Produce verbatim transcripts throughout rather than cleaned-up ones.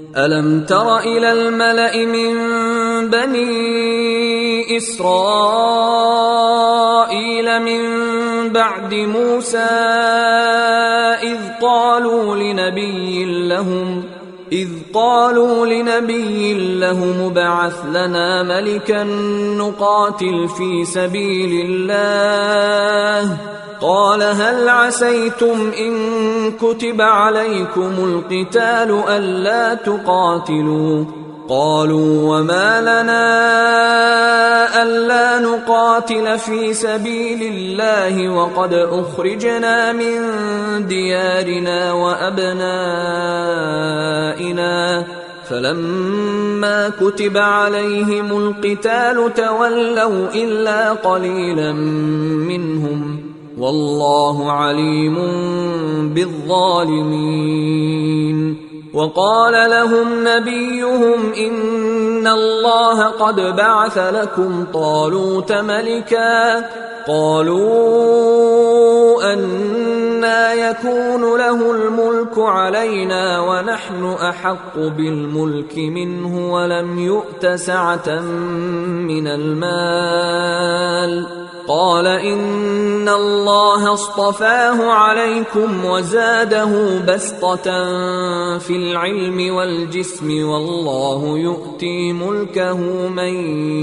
ألم تر إلى الملأ من بني إسرائيل من بعد موسى إذ قالوا لنبي لهم إذ قالوا لنبي له ابعث لنا ملكا نقاتل في سبيل الله قال هل عسيتم إن كتب عليكم القتال ألا تقاتلوا قالوا وما لنا ألا نقاتل في سبيل الله وقد أخرجنا من ديارنا وأبنائنا فلما كتب عليهم القتال تولوا إلا قليلا منهم والله عليم بالظالمين وقال لهم نبيهم إن الله قد بعث لكم طالوت ملكا قالوا أنى يكون له الملك علينا ونحن أحق بالملك منه ولم يؤت سعة من المال قال إن الله اصطفاه عليكم وزاده بسطة في العلم والجسم والله يؤتي ملكه من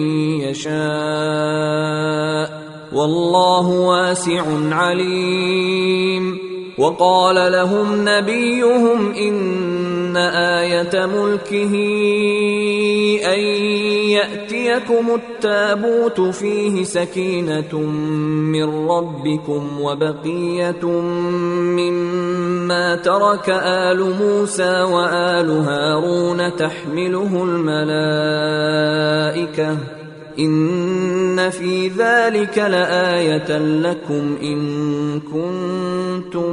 يشاء والله واسع عليم وقال لهم نبيهم إن آية ملكه أن يأتيكم التابوت فيه سكينة من ربكم وبقية مما ترك آل موسى وآل هارون تحمله الملائكة إن في ذلك لآية لكم إن كنتم